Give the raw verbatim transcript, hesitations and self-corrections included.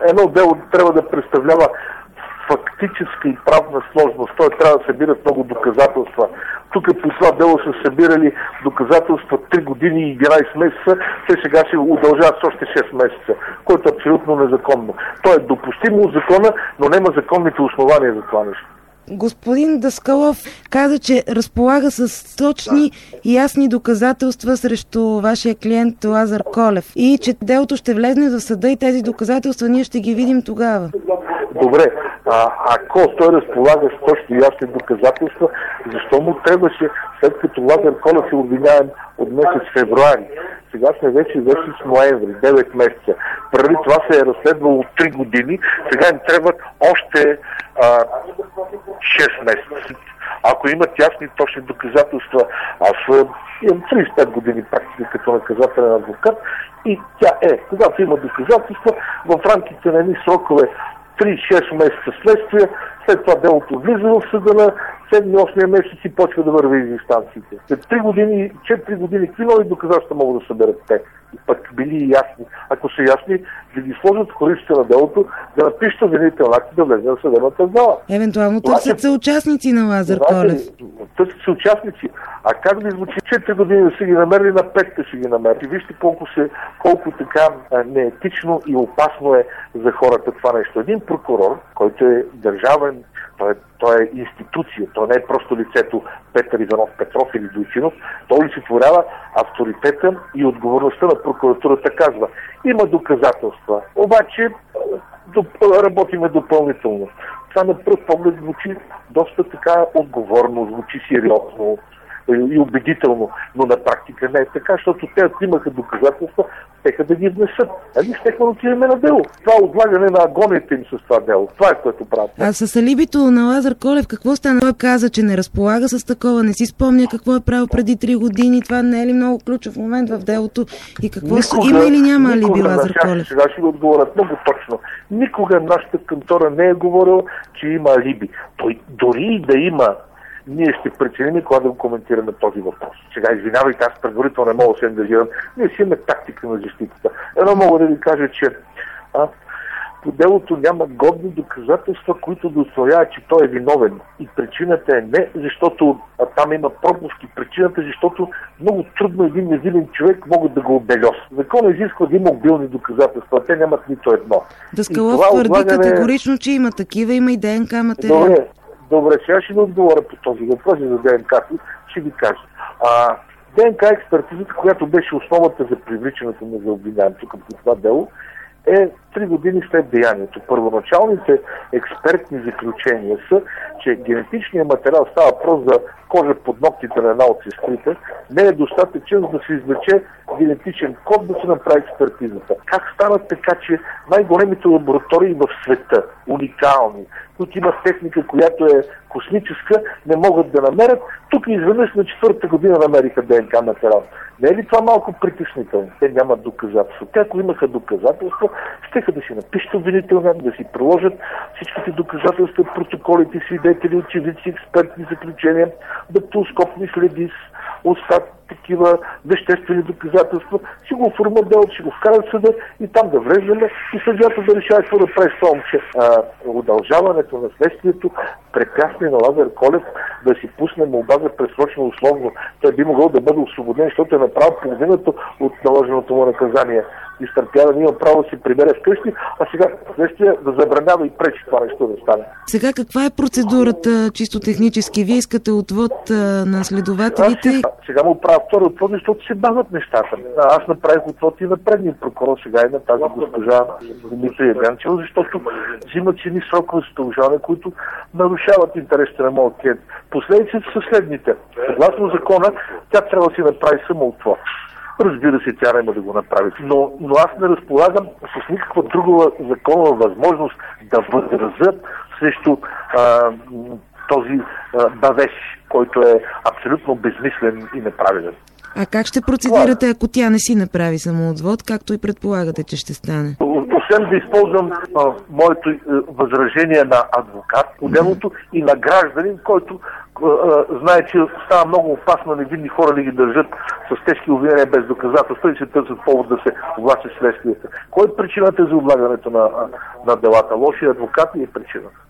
едно дело трябва да представлява фактическа и правна сложност. Той трябва да събират много доказателства. Тук по това дело са събирали доказателства три години и единайсет месеца, те сега се удължават с още шест месеца, което е абсолютно незаконно. То е допустимо от закона, но няма законните основания за това нещо. Господин Даскалов каза, че разполага с точни и ясни доказателства срещу вашия клиент Лазар Колев и че делото ще влезне в съда и тези доказателства ние ще ги видим тогава. Добре, а, ако той разполага с точно ясни доказателства, защо му трябваше, след като Лазар Колев е обвиняем от месец февруари? Сега сме вече вече с ноември, девет месеца. Преди това се е разследвало три години, сега им трябват още а, шест месеца. Ако имат ясни точни доказателства, аз имам трийсет и пет години практика като наказателен адвокат и тя е, когато има доказателства, в рамките на едни срокове три-шест месеца следствие, след това делото влиза в съда на седми-осми месец и почва да върви из инстанциите. След три години, четири години, какви нови доказателства могат да съберат те? И пък били ясни. Ако са ясни, да ги сложат в кориците на делото, да напишат обвинителен акт и да влезе в съдебната зала. Евентуално търсят се участници на Лазар Колев. Търсят се участници. А как да звучи четири години да са ги намерили, на петте ще ги намерили. Вижте колко, се, колко така неетично и опасно е за хората това нещо. Един прокурор, който е държавен, той е, той е институция, той не е просто лицето Петър Иванов Петров или Дойчинов, той олицетворява авторитета и отговорността на прокуратурата, казва. Има доказателства, обаче доп, работиме допълнително. Това на пръв поглед звучи доста така отговорно, звучи сериозно и убедително, но на практика не е така, защото те, ако имаха доказателства, теха да ги внесат. А ние щехме да отидеме на дело. Това е отлагане на агонията им с това дело. Това е което правят. А с алибито на Лазар Колев какво стана? Той каза, че не разполага с такова, не си спомня какво е правил преди три години. Това не е ли много ключов момент в делото? И какво никога, има или няма алиби Лазар Колев? Сега ще го отговорят много точно. Никога нашата кантора не е говорила, че има алиби. Той дори и да има, ние ще преценим кога да го коментираме този въпрос. Сега, извинявайте, аз предварително не мога да се ангажирам. Ние си имаме тактика на защитата. Едно мога да ви кажа, че а, по делото няма годни доказателства, които да установяват, че той е виновен. И причината е не защото а там има пропуски. Причината е, защото много трудно един невинен човек могат да го обелёс. Закон изисква да има обилни доказателства, те нямат нито едно. Даскалов твърди отлагане... категорично, че има такива, има и ДНК материал. Добре. Добре, сега ще ви отговоря по този въпрос за ДНК, ще ви кажа. А, ДНК експертизата, която беше основата за привличането на за обвиняем тук по това дело, е три години след деянието. Първоначалните експертни заключения са, че генетичният материал, става въпрос за кожа под ногтите на една от сестрите, не е достатъчен да се извлече генетичен код, да се направи експертизата. Как стана така, че най-големите лаборатории в света, уникални, които имат техника, която е космическа, не могат да намерят, тук изведнъж на четвърта година намериха ДНК материал. Не е ли това малко притеснително? Те нямат доказателства. Те, ако имаха доказателства, щеха да си напишат обвинителна, да си приложат всичките доказателства, протоколите, свидетели, очевидци, експертни заключения, дактилоскопни следи, остат такива веществени доказателства, ще го оформят делото, ще го вкарат в съда и там да влеземе и съдията да решава какво да прави с това момче. Удължаването на следствието препятствие на Лазар Колев да си пусне молба за пресрочно условно. Той би могъл да бъде освободен, защото е направил половината от наложеното му наказание. Изтърпява да има право да си прибере вкъщи, а сега следствие да забранява и пречи това нещо да стане. Сега каква е процедурата чисто технически? Вие искате отвод на следователите? Сега, сега му правя втори отвод, защото се бавят нещата. Аз направих отвод и на предния прокурор, сега и на тази госпожа Димитра Янчева, защото взимат си ни срокове за удължаване, които нарушават интересите на моят клиент. Последиците са следните. Съгласно закона, тя трябва да си направи самоотвод. Разбира се, тя няма да го направи. Но, но аз не разполагам с никаква друга законова възможност да възразя срещу а, този а, бавеж, който е абсолютно безмислен и неправилен. А как ще процедирате, ако тя не си направи самоотвод, както и предполагате, че ще стане? освен да използвам а, моето а, възражение на адвокат по делото и на гражданин, който а, а, знае, че става много опасно невинни хора да ги държат с тежки обвинения без доказателства и се търсят повод да се влачи следствието. Кой е причината за облагането на, на делата? Лоши адвокат ли е причината?